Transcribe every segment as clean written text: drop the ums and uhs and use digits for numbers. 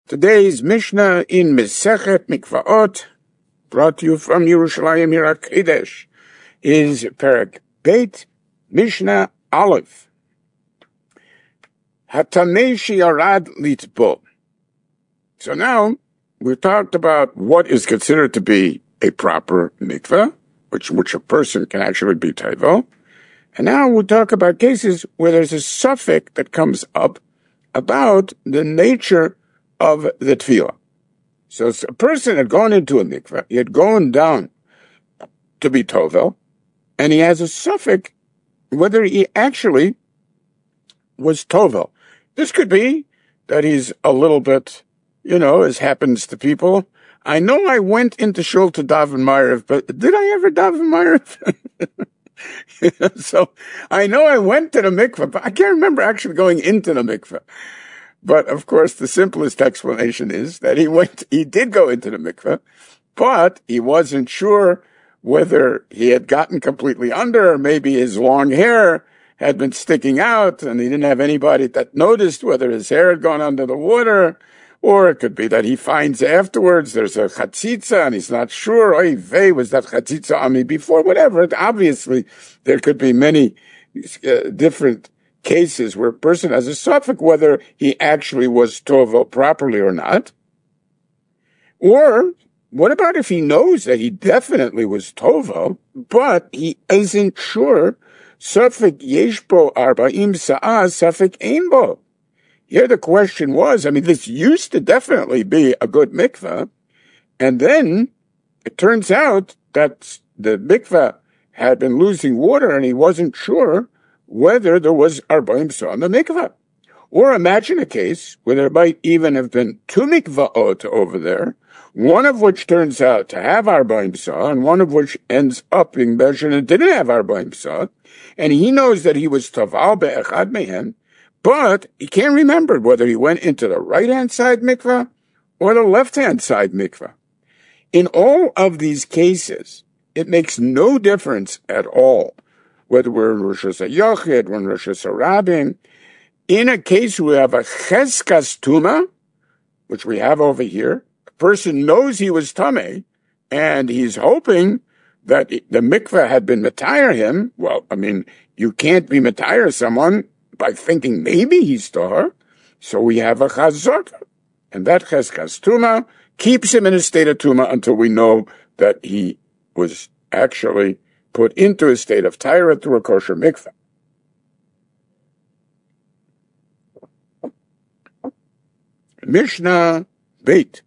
Today's Mishnah in Mesechet Mikvaot, brought to you from Yerushalayim Yer HaKodesh, is Perek Beit Mishnah Aleph. Hatamei Sheyarad Litbo. So now we've talked about what is considered to be a proper mikveh, which a person can actually be taivel. And now we'll talk about cases where there's a suffix that comes up about the nature of the tefillah. So a person had gone into a mikveh, he had gone down to be tovel, and he has a suffix whether he actually was tovel. This could be that he's a little bit, as happens to people. I know I went into shul to daven Ma'ariv, but did I ever daven Ma'ariv? So I know I went to the mikveh, but I can't remember actually going into the mikveh. But of course, the simplest explanation is that he did go into the mikveh, but he wasn't sure whether he had gotten completely under, or maybe his long hair had been sticking out and he didn't have anybody that noticed whether his hair had gone under the water, or it could be that he finds afterwards there's a chatzitza and he's not sure, oy vey, was that chatzitza on me before, whatever. Obviously, there could be many different cases where a person has a suffix whether he actually was tovel properly or not. Or what about if he knows that he definitely was tovel, but he isn't sure? Suffix yeshbo arba'im sa'ah, suffix ein bo. Here the question was, this used to definitely be a good mikveh, and then it turns out that the mikveh had been losing water and he wasn't sure whether there was arba'im sa'ah in the mikveh. Or imagine a case where there might even have been two mikvaot over there, one of which turns out to have arba'im sa'ah, and one of which ends up being measured and didn't have arba'im sa'ah, and he knows that he was taval be'echad mehem, but he can't remember whether he went into the right-hand side mikveh or the left-hand side mikveh. In all of these cases, it makes no difference at all whether we're in Rosh Hashanah, we're in Rosh Hashanah. In a case where we have a cheskas tuma, which we have over here, a person knows he was tameh, and he's hoping that the mikveh had been matayr him. Well, you can't be matayr someone by thinking maybe he's tahor. So we have a chazaka, and that cheskas tuma keeps him in a state of tuma until we know that he was actually put into a state of tahara through a kosher mikveh. Mishnah Beit.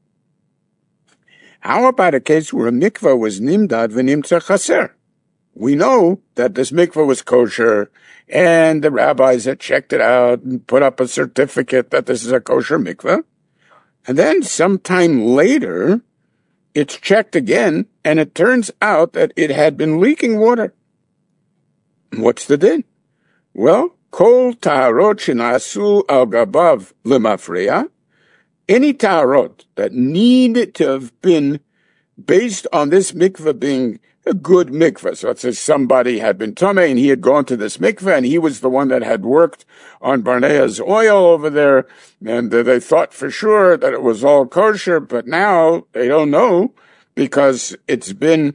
How about a case where a mikveh was nimdad v'nimtza chaser? We know that this mikveh was kosher, and the rabbis had checked it out and put up a certificate that this is a kosher mikveh. And then sometime later, it's checked again, and it turns out that it had been leaking water. What's the din? Well, kol taharot shenasu al gabav lemafreya, any taharot that need to have been based on this mikveh being a good mikveh. So it says somebody had been tameh and he had gone to this mikveh and he was the one that had worked on Barnea's oil over there, and they thought for sure that it was all kosher, but now they don't know because it's been,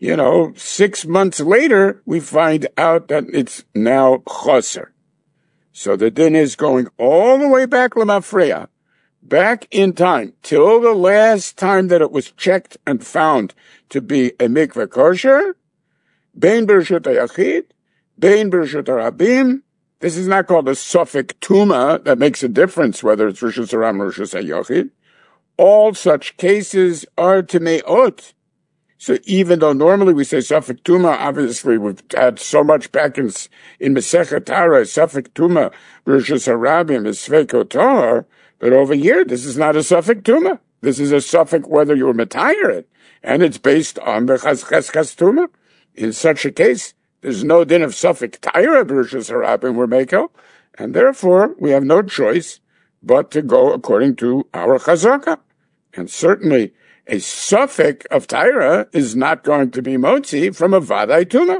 6 months later, we find out that it's now choser. So the din is going all the way back lemafreya, back in time, till the last time that it was checked and found to be a mikveh kosher, bein b'reshut hayachid, bein b'reshut harabim. This is not called a suffix tuma that makes a difference whether it's reshus haram or reshus hayachid. All such cases are tameot. So even though normally we say suffix tuma, obviously we've had so much back in Masechet Tara, suffix tuma, reshus harabim is sveiko tahor. But over here, this is not a suffix tuma. This is a suffix whether you were matayr it, and it's based on the cheskas tuma. In such a case, there's no din of suffix tayra b'reshus harabim we're meko, and therefore we have no choice but to go according to our chazaka. And certainly, a suffix of tayra is not going to be motzi from a vaday tuma.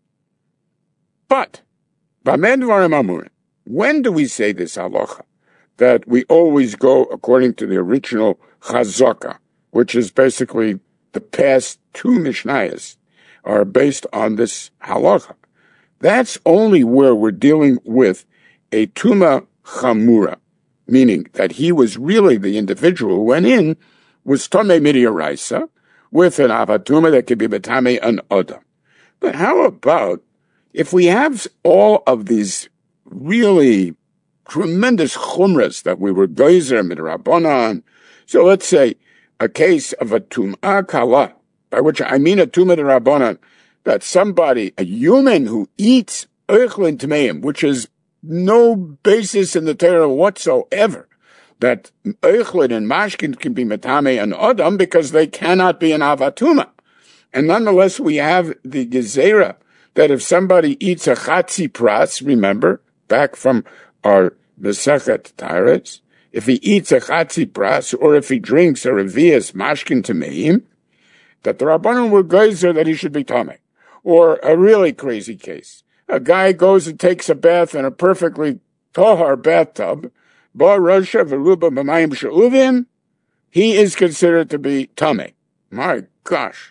But, b'men dvarim amurim, when do we say this halacha? that we always go according to the original Chazaka, which is basically the past two Mishnayos are based on this halacha. That's only where we're dealing with a Tuma Chamura, meaning that he was really the individual who went in, was Tomei Midiraisa, with an Avatuma that could be Betame an Oda. But how about if we have all of these really tremendous chumras that we were geyser midrabanan? So let's say a case of a tum'ah kala, by which I mean a tum'ah midrabanan, that somebody, a human who eats oichlin tmeim, which is no basis in the Torah whatsoever, that oichlin and mashkin can be metame and odam because they cannot be an avatuma. And nonetheless, we have the gezerah that if somebody eats a chatzi pras, remember, back from our Mesechet Tairetz, if he eats a chatzi pras, or if he drinks a revias mashkin tameim, that the Rabbanon will geyser that he should be tamei. Or a really crazy case. A guy goes and takes a bath in a perfectly tahar bathtub, ba rosha v'ruba b'mayim she'uvim, he is considered to be tamei. My gosh.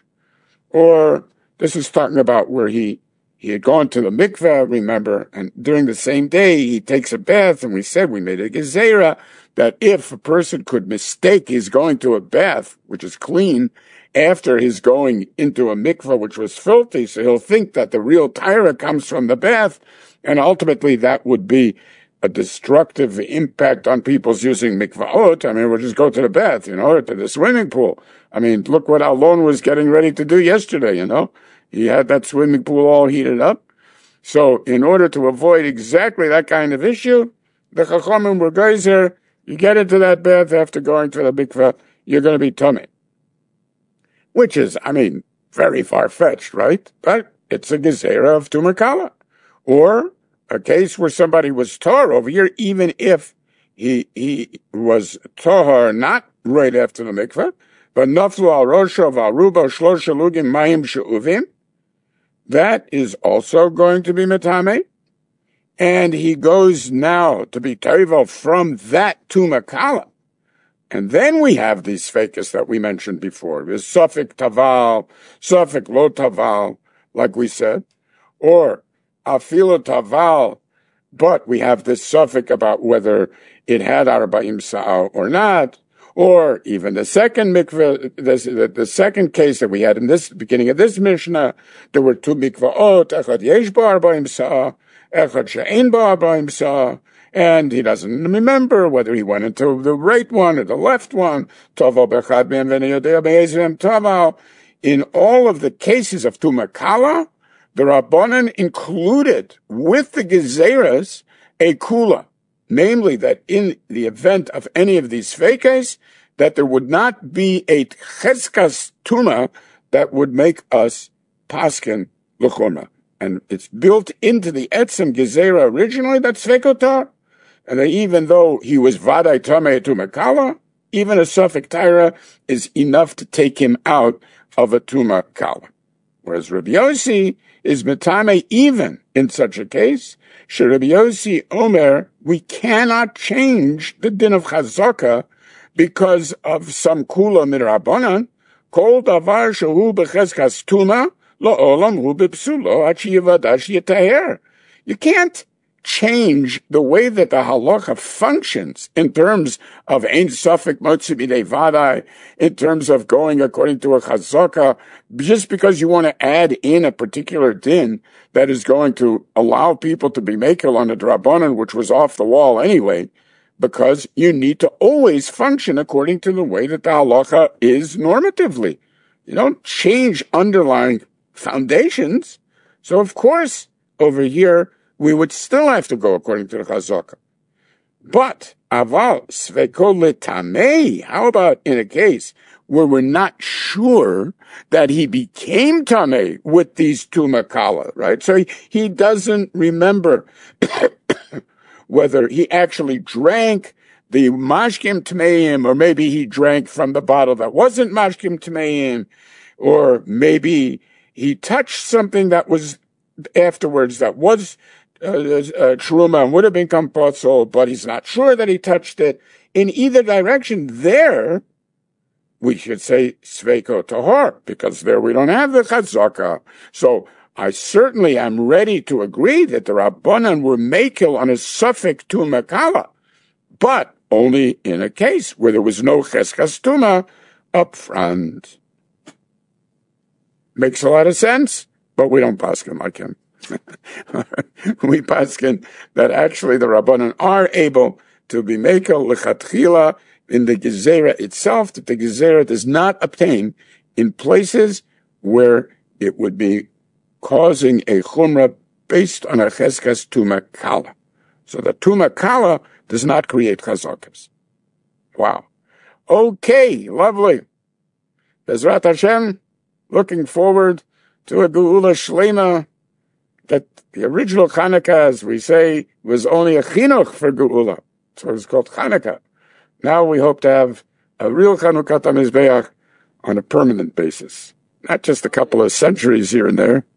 Or this is talking about where he had gone to the mikveh, remember, and during the same day he takes a bath, and we said we made a gezerah that if a person could mistake his going to a bath, which is clean, after his going into a mikveh, which was filthy, so he'll think that the real Torah comes from the bath, and ultimately that would be a destructive impact on people's using mikvahot. I mean, we'll just go to the bath, to the swimming pool. I mean, look what Alon was getting ready to do yesterday, He had that swimming pool all heated up. So in order to avoid exactly that kind of issue, the Chachamim were geyser, you get into that bath after going to the mikveh, you're going to be tamei. Which is, very far-fetched, right? But it's a gezerah of Tumah Kala. Or a case where somebody was tahar over here, even if he was tahar not right after the mikveh, but naflu al rosha v'aruba shlosha lugim mayim she'uvim, that is also going to be metame, and he goes now to be tevel from that Tumah Kala. And then we have these fakis that we mentioned before. There's Sufik Taval, Sufik Lo Taval, like we said, or Afilo Taval, but we have this Sufik about whether it had Arba'im Sa'ah or not, or even the second mikveh, the second case that we had in this beginning of this Mishnah, there were two mikvahot, Echad Yesh Bo Arba'im Sa'ah, Echad She'ein Bo Arba'im Sa'ah, and he doesn't remember whether he went into the right one or the left one. In all of the cases of Tumah Kala, the Rabbanan included with the Gezeras a Kula, namely that in the event of any of these fakes, that there would not be a Cheskas Tuma that would make us Paskin L'choma. And it's built into the Etzem Gezerah originally, that's Svekotar. And even though he was Vadai Tamei Tumah Kala, even a Sufik Taira is enough to take him out of a Tumah Kala. Whereas Rabbi Yossi is Metame even in such a case. Rabbi Yossi Omer, we cannot change the din of Chazaka because of some Kula Midrabanan. Kol Davar Shehu Becheskas Tuma Lo Olam Hu Bipsulo Achi Yivadash Yitaher. You can't change the way that the halacha functions in terms of ein safek motzi b'nei vadai, in terms of going according to a chazaka, just because you want to add in a particular din that is going to allow people to be makel on the drabanan, which was off the wall anyway, because you need to always function according to the way that the halacha is normatively. You don't change underlying foundations. So of course, over here, we would still have to go according to the Chazaka. But, aval, sveko letamei, how about in a case where we're not sure that he became tamei with these Tumah Kala, right? So he doesn't remember whether he actually drank the mashkim tameim, or maybe he drank from the bottle that wasn't mashkim tameim, or maybe he touched something that was afterwards that was Truma would have become Potzol, but he's not sure that he touched it. In either direction, there, we should say Sveiko Tahor, because there we don't have the Chazaka. So I certainly am ready to agree that the Rabbanan were Mekil on a suffix Tuma Kala, but only in a case where there was no Cheskas Tuma up front. Makes a lot of sense, but we don't paskin like him. We paskin that actually the Rabbanan are able to be Mekil Lechatchila in the Gezerah itself, that the Gezerah does not obtain in places where it would be causing a Chumrah based on a Cheskas Tuma Kala. So the Tuma Kala does not create Chazakas. Wow. Okay, lovely. Bezrat Hashem, looking forward to a Geula Shlema, that the original Chanukah, as we say, was only a chinuch for Geula. So it's called Chanukah. Now we hope to have a real Chanukah HaMizbeach on a permanent basis. Not just a couple of centuries here and there.